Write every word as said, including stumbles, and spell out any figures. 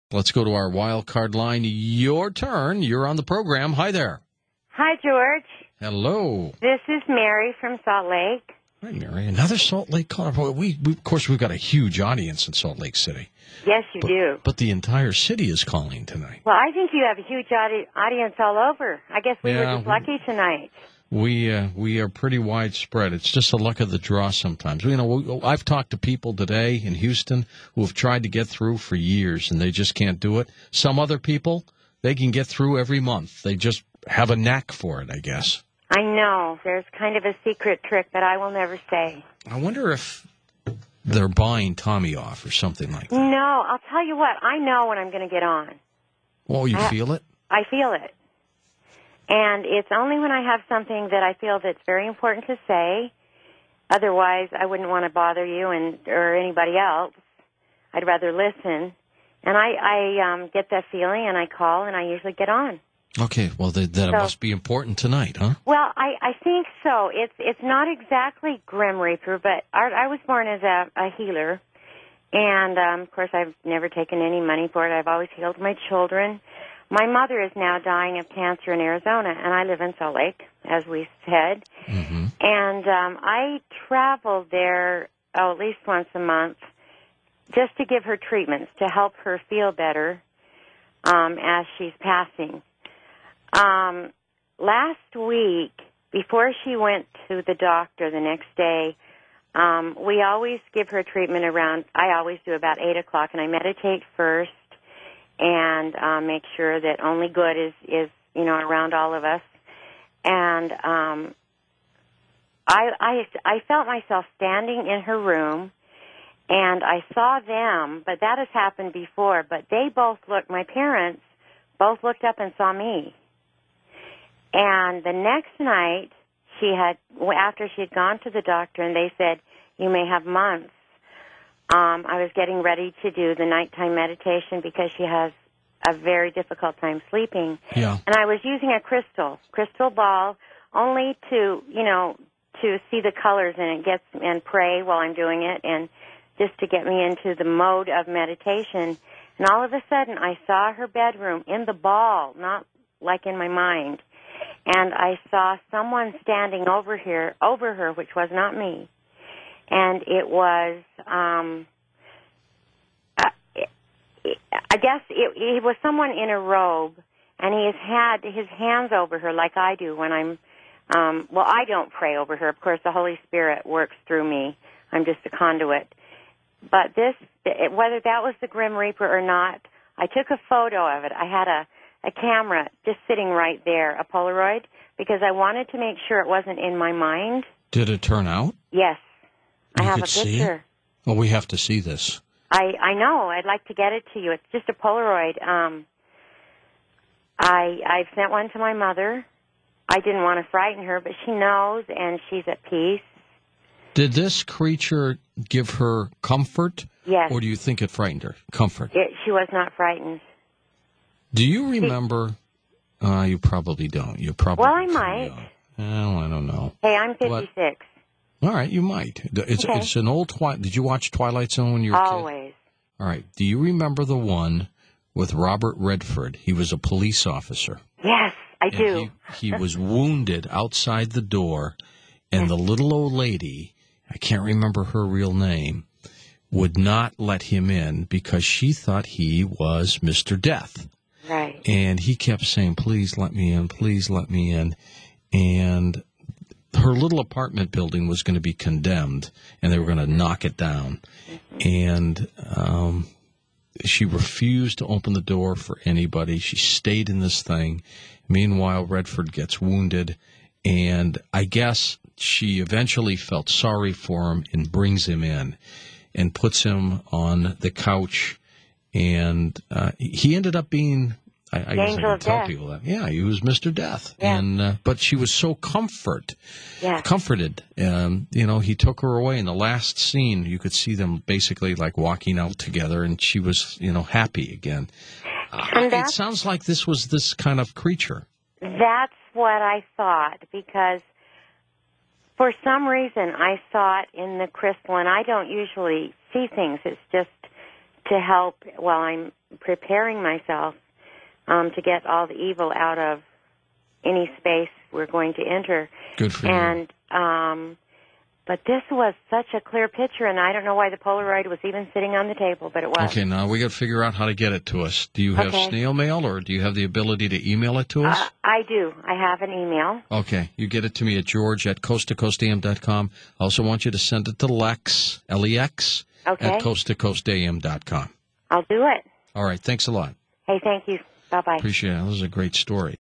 Let's go to our wild card line. Your turn. You're on the program. Hi there. Hi, George. Hello. This is Mary from Salt Lake. Hi, Mary. Another Salt Lake caller. We, we, of course, we've got a huge audience in Salt Lake City. Yes, you but, do. But the entire city is calling tonight. Well, I think you have a huge audi- audience all over. I guess we yeah, were just lucky tonight. We uh, we are pretty widespread. It's just the luck of the draw sometimes. You know, we, I've talked to people today in Houston who have tried to get through for years, and they just can't do it. Some other people, they can get through every month. They just have a knack for it, I guess. I know. There's kind of a secret trick that I will never say. I wonder if they're buying Tommy off or something like that. No, I'll tell you what. I know when I'm going to get on. Oh, you I, feel it? I feel it. And it's only when I have something that I feel that's very important to say. Otherwise, I wouldn't want to bother you and or anybody else. I'd rather listen. And I, I um, get that feeling, and I call, and I usually get on. Okay, well, then it so, must be important tonight, huh? Well, I, I think so. It's it's not exactly Grim Reaper, but I, I was born as a, a healer. And, um, of course, I've never taken any money for it. I've always healed my children. My mother is now dying of cancer in Arizona, and I live in Salt Lake, as we said. Mm-hmm. And um, I travel there oh, at least once a month just to give her treatments to help her feel better um, as she's passing. Um, last week, before she went to the doctor the next day, um, we always give her treatment around, I always do about eight o'clock, and I meditate first and uh, make sure that only good is, is, you know, around all of us. And um, I, I, I felt myself standing in her room, and I saw them, but that has happened before, but they both looked, my parents both looked up and saw me. And the next night, she had, after she had gone to the doctor, and they said, you may have months, um, I was getting ready to do the nighttime meditation because she has a very difficult time sleeping. Yeah. And I was using a crystal, crystal ball, only to, you know, to see the colors and it gets, and pray while I'm doing it, and just to get me into the mode of meditation. And all of a sudden, I saw her bedroom in the ball, not like in my mind. And I saw someone standing over here, over her, which was not me. And it was, um, uh, it, I guess it, it was someone in a robe, and he has had his hands over her like I do when I'm, um, well, I don't pray over her. Of course, the Holy Spirit works through me. I'm just a conduit. But this, whether that was the Grim Reaper or not, I took a photo of it. I had a, a camera just sitting right there, a Polaroid, because I wanted to make sure it wasn't in my mind. Did it turn out? Yes. You I have could a see picture. it? Well, we have to see this. I, I know. I'd like to get it to you. It's just a Polaroid. Um, I, I've sent one to my mother. I didn't want to frighten her, but she knows, and she's at peace. Did this creature give her comfort? Yes. Or do you think it frightened her? Comfort. It, she was not frightened. Do you remember? She, uh, you probably don't. You probably. Well, I might. Well, I don't know. Hey, I'm fifty-six. But, all right, you might. It's okay. it's an old Twilight. Did you watch Twilight Zone when you were a kid? Always. All right. Do you remember the one with Robert Redford? He was a police officer. Yes, I and do. He, he was wounded outside the door, and the little old lady, I can't remember her real name, would not let him in because she thought he was Mister Death. Right. And he kept saying, please let me in, please let me in. And her little apartment building was going to be condemned, and they were going to knock it down. Mm-hmm. And um, she refused to open the door for anybody. She stayed in this thing. Meanwhile, Redford gets wounded, and I guess she eventually felt sorry for him and brings him in and puts him on the couch. And uh, he ended up being, I, I guess I can tell death. people that, yeah, he was Mister Death. Yeah. And uh, but she was so comfort, yeah. comforted. Um, you know, he took her away. In the last scene, you could see them basically like walking out together, and she was, you know, happy again. Uh, it sounds like this was this kind of creature. That's what I thought, because for some reason I saw it in the crystal, and I don't usually see things. It's just to help while I'm preparing myself um, to get all the evil out of any space we're going to enter. Good for you. And um, but this was such a clear picture, and I don't know why the Polaroid was even sitting on the table, but it was. Okay, now we got to figure out how to get it to us. Do you have Okay. snail mail, or do you have the ability to email it to us? Uh, I do. I have an email. Okay, you get it to me at george at coast to coast a m dot com. I also want you to send it to Lex, L E X, Okay. at coast to coast a m dot com. I'll do it. All right, thanks a lot. Hey, thank you. Bye-bye. Appreciate it. That was a great story.